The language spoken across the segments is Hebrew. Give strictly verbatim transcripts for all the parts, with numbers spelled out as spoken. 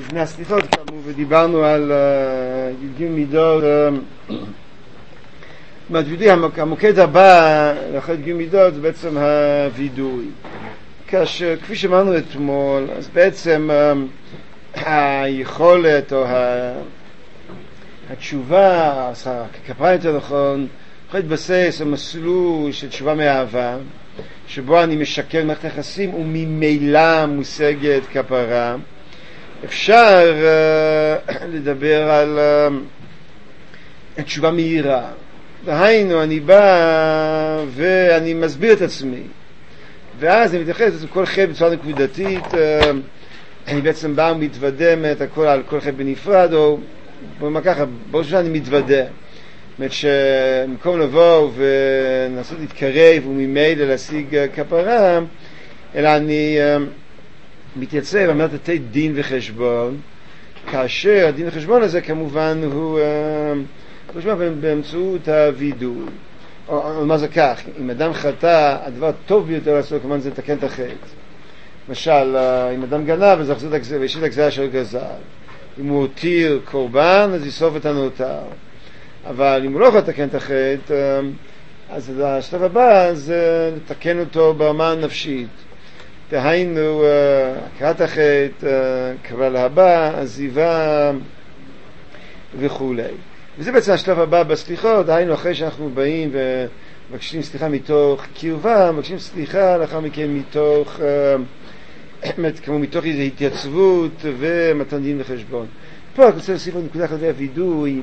לפני הסליחות כאמור, ודיברנו על גלגול מידות. מדודי, המוקד הבא לאחר גלגול מידות זה בעצם הווידוי. כאשר, כפי שאמרנו אתמול, אז בעצם היכולת או התשובה, כפרה יותר נכון, יכול להתבסס על מסלול של תשובה מאהבה, שבו אני משקר מערכת היחסים וממילא מושגת כפרה. אפשר uh, לדבר על uh, תשובה מהירה. והיינו, אני בא ואני מסביר את עצמי. ואז אני מתייחס לכל חטא בצורה נקודתית. Uh, אני בעצם בא ומתוודה את הכל על כל חטא בנפרד, או בואו ככה, בואו שאני אני מתוודה. זאת אומרת שמקום לבוא ונסות להתקרב וממילא להשיג כפרה, אלא אני uh, מתייצב על מנת לתת דין וחשבון, כאשר הדין וחשבון הזה כמובן הוא חשבון באמצעות הווידוי. או, או מה זה כך, אם אדם חטא, הדבר הטוב ביותר לעשות כמובן זה לתקן את החטא. למשל, אם אדם גנב, אז יחזור את הגזרה, וישית הגזרה של גזל. אם הוא הותיר קורבן, אז יסוף את הנותר. אבל אם הוא לא יכול לתקן את החטא, אז השלב הבא זה לתקן אותו ברמה הנפשית. דהיינו, הכרת החטא, קבל הבא, עזיבה וכו'. וזה בעצם השלב הבא בסליחות. דהיינו, אחרי שאנחנו באים ומבקשים סליחה מתוך קרבה, מבקשים סליחה לאחר מכן מתוך כמו מתוך איזו התייצבות ומתן דין וחשבון. פה אני רוצה להוסיף עוד נקודה אחת והווידוי.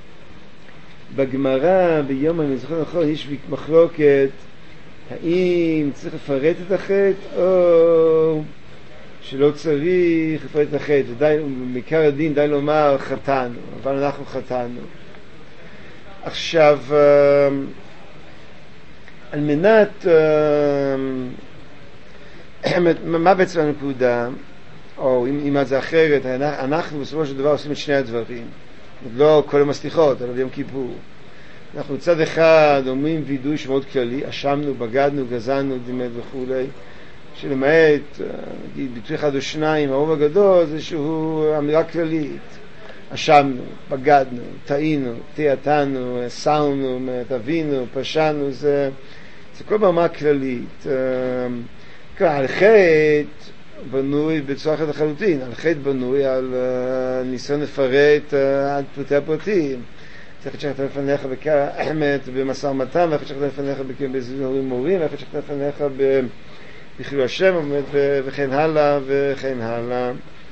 בגמרא ביום אני זוכר נכון, יש מחלוקת האם צריך לפרט את החטא או שלא צריך לפרט את החטא. די, בעיקר הדין די לומר חטאנו, אבל אנחנו חטאנו. עכשיו, על מנת מה בעצם הנקודה, או אם מה זה אחרת, אנחנו בסופו של דבר עושים את שני הדברים, לא כל יום הסליחות, אלא ביום כיפור. אנחנו מצד אחד אומרים וידוי שמאוד כללי, אשמנו, בגדנו, גזלנו, דימת וכו', שלמעט, נגיד, ביטוי אחד או שניים, הרוב הגדול זה שהוא אמירה כללית. אשמנו, בגדנו, טעינו, תיעתנו, סרנו, תבינו, פשענו, זה, זה כל ברמה כללית. על חטא בנוי בצורה אחרת לחלוטין, על חטא בנוי על ניסיון לפרט עד פרטי הפרטים. צריך לשכת לפניך במשא ומתן, ואיך לשכת לפניך בזיהורים מורים, ואיך לשכת לפניך בחילול השם, וכן הלאה וכן הלאה.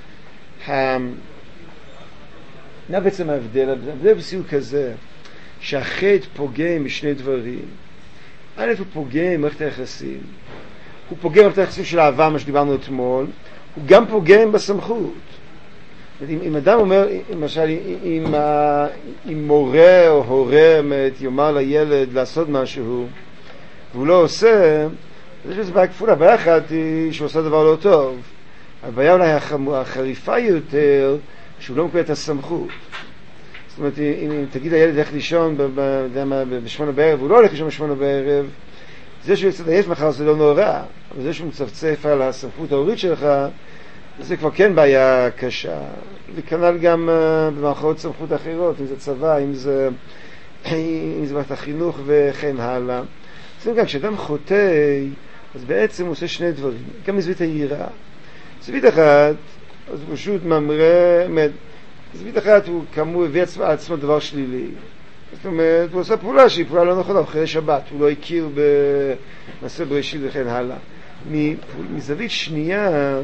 מה בעצם ההבדל? ההבדל בסיום כזה, שהחטא פוגם בשני דברים. א', הוא פוגם במערכת היחסים. הוא פוגם במערכת היחסים של האהבה, מה שדיברנו אתמול. הוא גם פוגם בסמכות. אם, אם אדם אומר, למשל, אם, אם מורה או הורה יאמר לילד לעשות משהו, והוא לא עושה, אז יש לזה בעיה כפולה. בעיה אחת היא שהוא עושה דבר לא טוב. הבעיה אולי החריפה יותר, שהוא לא מקבל את הסמכות. זאת אומרת, אם, אם תגיד לילד איך לישון בשמונה בערב, הוא לא הולך לישון בשמונה בערב, זה שהוא יצא יש מחר זה לא נורא, אבל זה שהוא מצפצף על הסמכות ההורית שלך, זה כבר כן בעיה קשה. וכנ"ל גם uh, במערכות סמכות אחרות, אם זה צבא, אם זה, אם זה מערכת החינוך וכן הלאה. זאת אומרת, כשאדם חוטא, אז בעצם הוא עושה שני דברים. גם מזווית היראה. זווית אחת, אז הוא פשוט ממראה, זווית אחת הוא כאמור הביא עצמו, עצמו דבר שלילי. זאת אומרת, הוא עושה פעולה שהיא פעולה לא נכונה, הוא חיי שבת, הוא לא הכיר במעשה בראשית וכן הלאה. מזווית שנייה,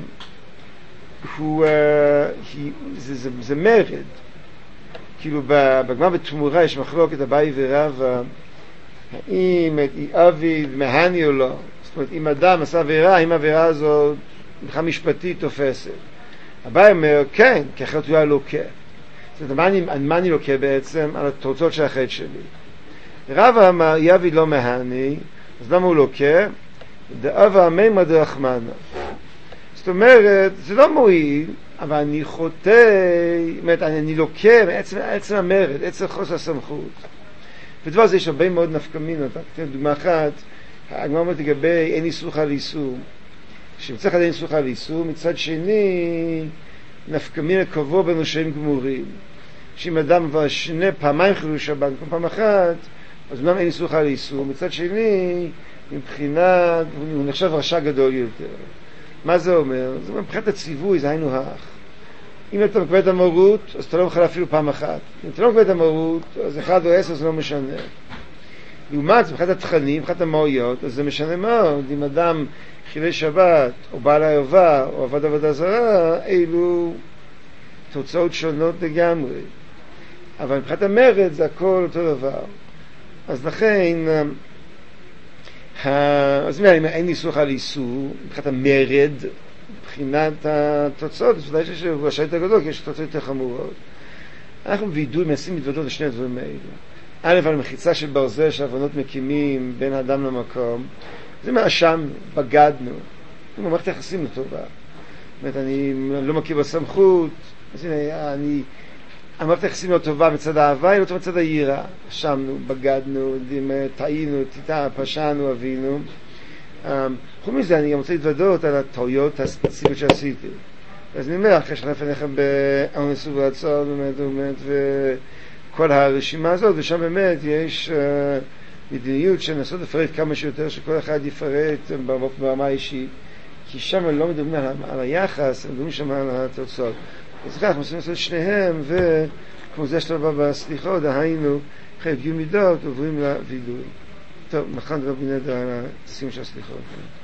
הוא, היא, זה, זה, זה מרד. כאילו בגמרא בתמורה יש מחלוקת אביי ורבא, האם אביד מהני או לא. זאת אומרת, אם אדם עשה עבירה, האם העבירה הזאת מבחינה משפטית תופסת. אביי אומר, כן, כי אחרת הוא היה לוקה. זאת אומרת, מה אני, מה אני לוקה בעצם? על התוצאות של החטא שלי. רבא אמר, יביד לא מהני, אז למה הוא לוקה? דאבה מימא דרחמנא. זאת אומרת, זה לא מועיל, אבל אני חוטא, אומרת, אני, אני לוקה מעצם, עצם המרד, עצם חוסר הסמכות. ודבר זה יש הרבה מאוד נפקמינות. דוגמה אחת, הגמרא אומרת לגבי אין איסור על איסור. שמצד אחד אין איסור על איסור, מצד שני, נפקא מינה קבוע בין רשעים גמורים. שאם אדם כבר שני פעמיים חילול שבת, כל פעם אחת, אז אומנם אין איסור חל איסור, מצד שני, מבחינת, הוא נחשב רשע גדול יותר. מה זה אומר? זה אומר, מבחינת הציווי, זה היינו הך. אם אתה מקבל את המרות, אז אתה לא מחל אפילו פעם אחת. אם אתה לא מקבל את המרות, אז אחד או עשר זה לא משנה. לעומת, מבחינת התכנים, מבחינת המהויות, אז זה משנה מאוד. אם אדם חילל שבת, או בעל הערווה, או עבד עבודה זרה, אלו תוצאות שונות לגמרי. אבל מבחינת המרד זה הכל אותו דבר. אז לכן, אז אם אין איסור על איסור, מבחינת המרד, מבחינת התוצאות, אז ודאי שיש רשע יותר גדול, כי יש תוצאות יותר חמורות. אנחנו בווידוי מנסים להתוודות לשני הדברים האלה. א', על מחיצה של ברזל שהבנות מקימים בין האדם למקום, זה מאשמנו, בגדנו. זה מערכת יחסים לטובה. זאת אומרת, אני לא מכיר בסמכות, אז הנה, אני... המערכת היחסים לא טובה מצד האהבה, היא לא טובה מצד היראה. אשמנו, בגדנו, טעינו, פשענו, אבינו. חוץ מזה, אני גם רוצה להתוודות על הטעויות הספציפיות שעשיתי. אז אני אומר, אחרי שחלף עליך באונס וברצון, באמת, באמת, וכל הרשימה הזאת, ושם באמת יש uh, מדיניות שנסות לפרט כמה שיותר, שכל אחד יפרט ברמה האישית, כי שם לא מדברים על, על היחס, מדברים שם על התוצאות. אז כך, אנחנו עושים לעשות שניהם, וכמו זה שאתה בא בסליחות, דהיינו, אחרי גיל מידות, עוברים לוידוי. טוב, מחר נדבר בנדר על הסיום של הסליחות.